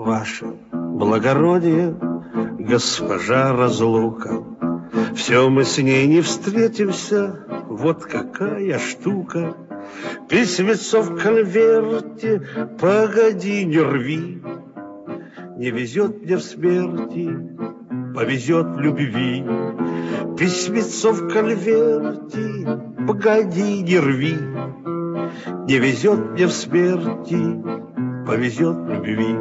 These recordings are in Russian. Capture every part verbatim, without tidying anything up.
Ваше благородие, госпожа разлука, все мы с ней не встретимся, вот какая штука. Письмецо в конверте, погоди, не рви. Не везет мне в смерти, повезет в любви. Письмецо в конверте, погоди, не рви. Не везет мне в смерти, повезет в любви.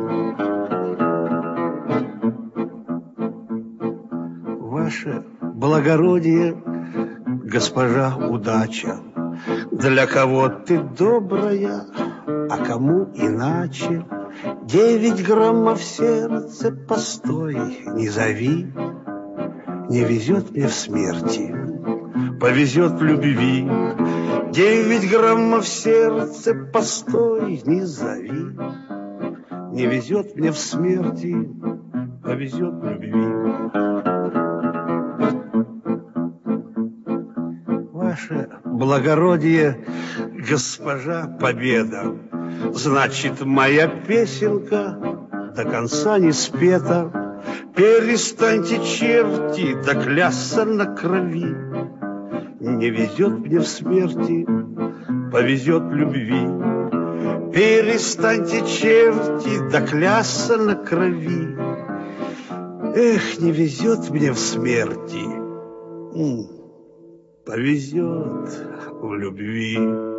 Ваше благородие, госпожа удача, для кого ты добрая, а кому иначе. Девять граммов сердце, постой, не зови. Не везет мне в смерти, повезет в любви. Девять граммов сердце, постой, не зови. Не везет мне в смерти, повезет в любви. Ваше благородие, госпожа победа, значит, моя песенка до конца не спета. Перестаньте, черти, доклясться на крови. Не везет мне в смерти, повезет в любви. Перестаньте, черти, доклясться на крови. Эх, не везет мне в смерти, повезет в любви.